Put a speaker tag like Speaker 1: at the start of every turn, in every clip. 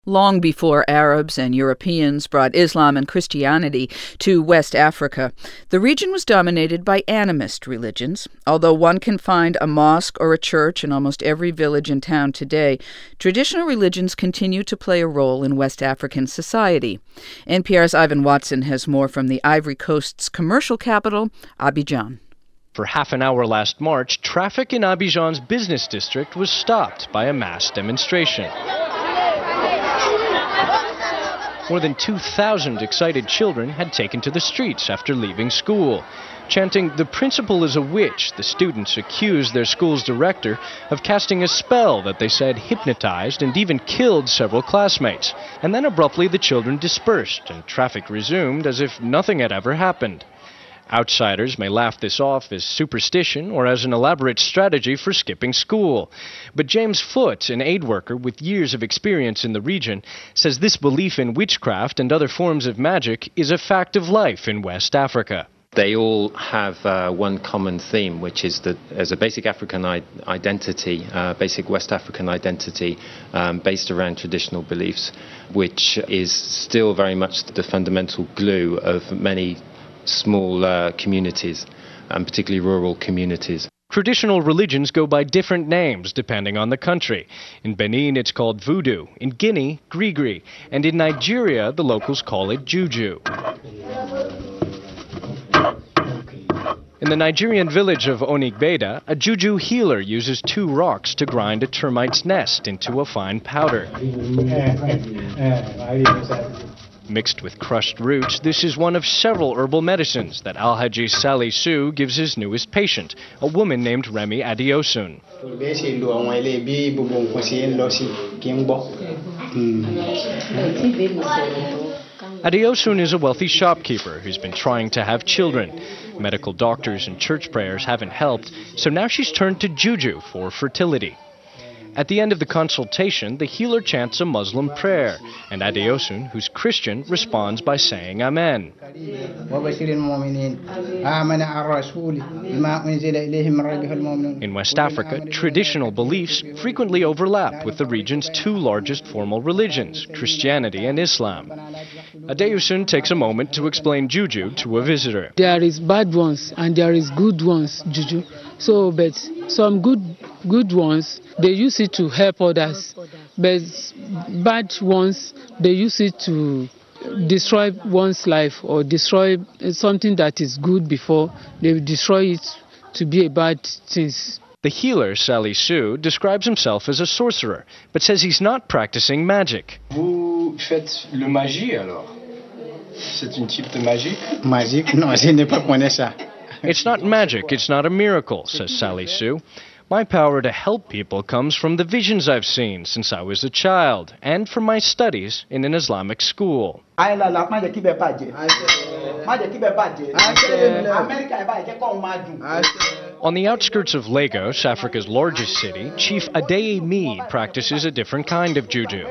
Speaker 1: Long before Arabs and Europeans brought Islam and Christianity to West Africa, the region was dominated by animist religions. Although one can find a mosque or a church in almost every village and town today, traditional religions continue to play a role in West African society. NPR's Ivan Watson has more from the Ivory Coast's commercial capital, Abidjan.
Speaker 2: For half an hour last March, traffic in Abidjan's business district was stopped by a mass demonstration. More than 2,000 excited children had taken to the streets after leaving school. Chanting, "The principal is a witch," the students accused their school's director of casting a spell that they said hypnotized and even killed several classmates. And then abruptly the children dispersed and traffic resumed as if nothing had ever happened. Outsiders may laugh this off as superstition or as an elaborate strategy for skipping school. But James Foote, an aid worker with years of experience in the region, says this belief in witchcraft and other forms of magic is a fact of life in West Africa.
Speaker 3: They all have one common theme, which is that as a basic African identity, basic West African identity based around traditional beliefs, which is still very much the fundamental glue of many small communities, and particularly rural communities.
Speaker 2: Traditional religions go by different names depending on the country. In Benin, it's called voodoo. In Guinea, grigri. And in Nigeria, the locals call it juju. In the Nigerian village of Onigbeda, a juju healer uses 2 rocks to grind a termite's nest into a fine powder. Mixed with crushed roots, this is one of several herbal medicines that Alhaji Salisu gives his newest patient, a woman named Remy Adiosun. Adiosun is a wealthy shopkeeper who's been trying to have children. Medical doctors and church prayers haven't helped, so now she's turned to juju for fertility. At the end of the consultation, the healer chants a Muslim prayer, and Adiosun, who's Christian, responds by saying Amen. In West Africa, traditional beliefs frequently overlap with the region's 2 largest formal religions, Christianity and Islam. Adiosun takes a moment to explain juju to a visitor.
Speaker 4: There is bad ones and there is good ones, juju. So, but some good ones, they use it to help others. But bad ones, they use it to destroy one's life or destroy something that is good before. They destroy it to be a bad thing.
Speaker 2: The healer, Salisu, describes himself as a sorcerer, but says he's not practicing magic.
Speaker 5: Vous faites le magie alors? C'est une type de magie?
Speaker 6: Magique? Non, je n'ai pas connu ça.
Speaker 2: It's not magic, it's not a miracle, says Salisu. My power to help people comes from the visions I've seen since I was a child, and from my studies in an Islamic school. On the outskirts of Lagos, Africa's largest city, Chief Adeyemi practices a different kind of juju.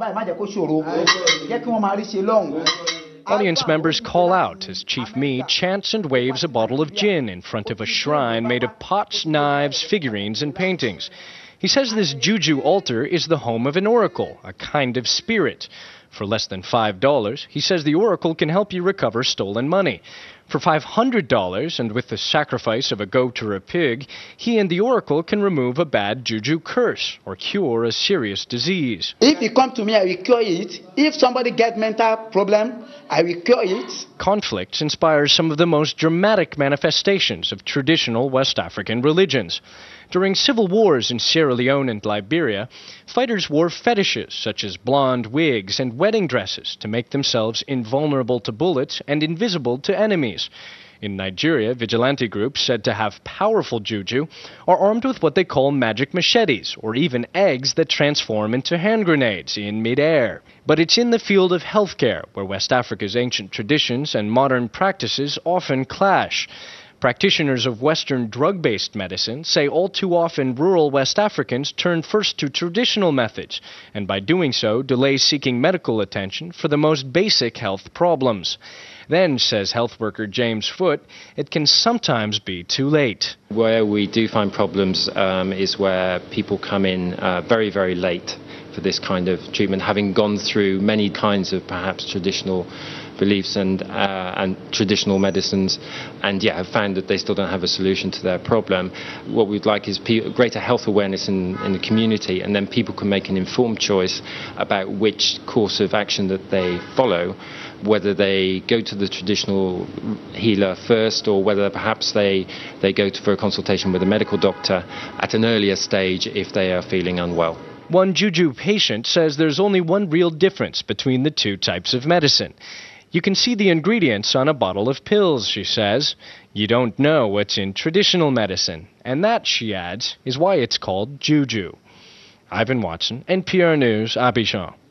Speaker 2: Audience members call out as Chief Me chants and waves a bottle of gin in front of a shrine made of pots, knives, figurines, and paintings. He says this juju altar is the home of an oracle, a kind of spirit. For less than $5, he says the oracle can help you recover stolen money. For $500, and with the sacrifice of a goat or a pig, he and the oracle can remove a bad juju curse or cure a serious disease.
Speaker 6: If you come to me, I will cure it. If somebody gets mental problem, I will cure it.
Speaker 2: Conflict inspires some of the most dramatic manifestations of traditional West African religions. During civil wars in Sierra Leone and Liberia, fighters wore fetishes such as blonde wigs and wedding dresses to make themselves invulnerable to bullets and invisible to enemies. In Nigeria, vigilante groups said to have powerful juju are armed with what they call magic machetes, or even eggs that transform into hand grenades in midair. But it's in the field of healthcare where West Africa's ancient traditions and modern practices often clash. Practitioners of Western drug-based medicine say all too often rural West Africans turn first to traditional methods, and by doing so delay seeking medical attention for the most basic health problems. Then, says health worker James Foote, it can sometimes be too late.
Speaker 3: Where we do find problems is where people come in very, very late this kind of treatment, having gone through many kinds of perhaps traditional beliefs and traditional medicines, and have found that they still don't have a solution to their problem. What we'd like is greater health awareness in the community, and then people can make an informed choice about which course of action that they follow, whether they go to the traditional healer first, or whether perhaps they go for a consultation with a medical doctor at an earlier stage if they are feeling unwell.
Speaker 2: One Juju patient says there's only one real difference between the two types of medicine. You can see the ingredients on a bottle of pills, she says. You don't know what's in traditional medicine. And that, she adds, is why it's called Juju. Ivan Watson, NPR News, Abidjan.